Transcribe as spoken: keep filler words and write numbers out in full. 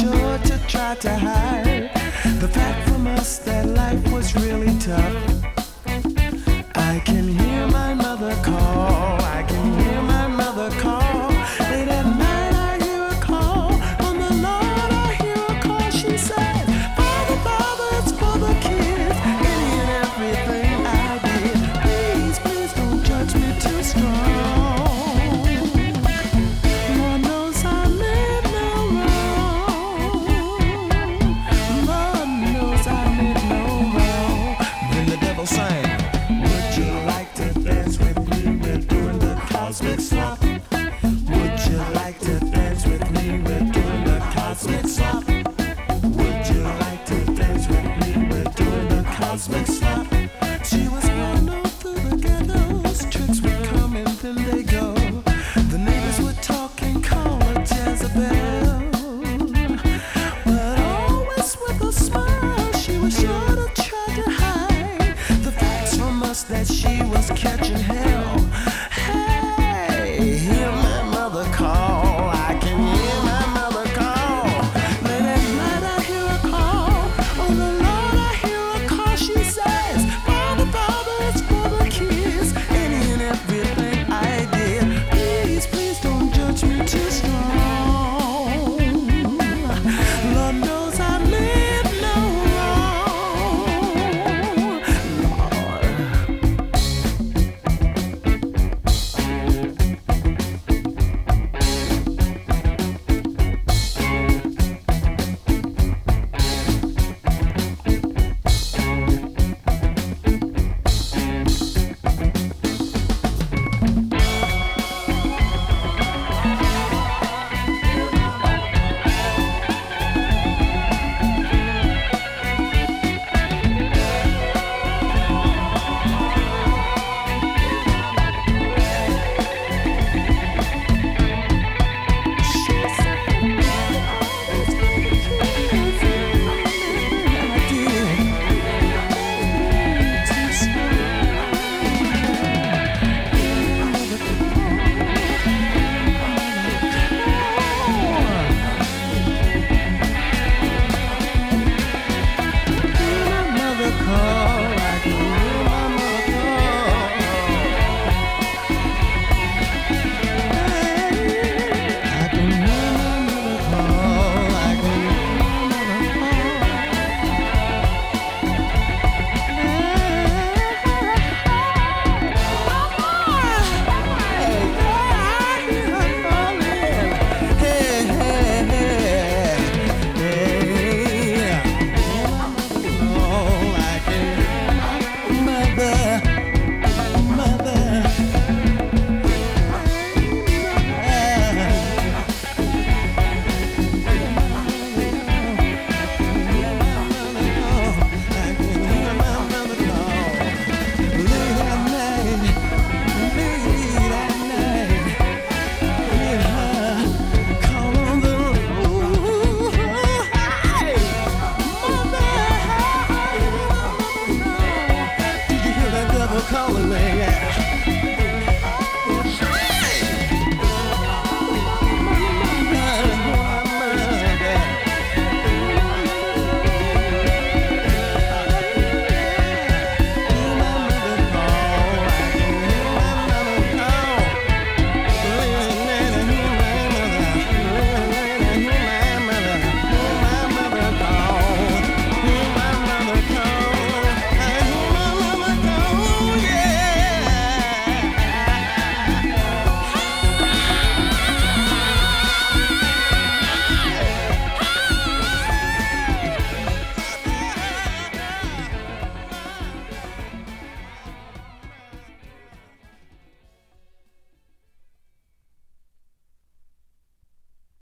sure to try to hide the fact from us that life was really tough. I can hear my mother call, I can hear my mother call. Late at night I hear a call, on the Lord I hear a call. She said, Father, Father, it's for the kids. Any and everything I did, please, please don't judge me too strong. Lord knows I made no wrong. Lord knows I made no wrong. Then the devil sang, would you like to dance with me? We're doing the cosmic slop. Would you like to dance with me? We're doing the cosmic slop. Would you like to dance with me? We're doing the cosmic slop. She was well known through the ghettos. Tricks would come and then they go. The neighbors would talk and call her Jezebel, but always with a smile. She was sure to try to hide the facts from us that she was catching hell. Hey, hear my mother call. I can hear my mother call. Late at night I hear a call. Oh, the Lord, I hear a call. She says, Father, Father, it's for the kids. Any and everything I did, please, please don't judge me too strong. Lord knows I lived no wrong. Calling me.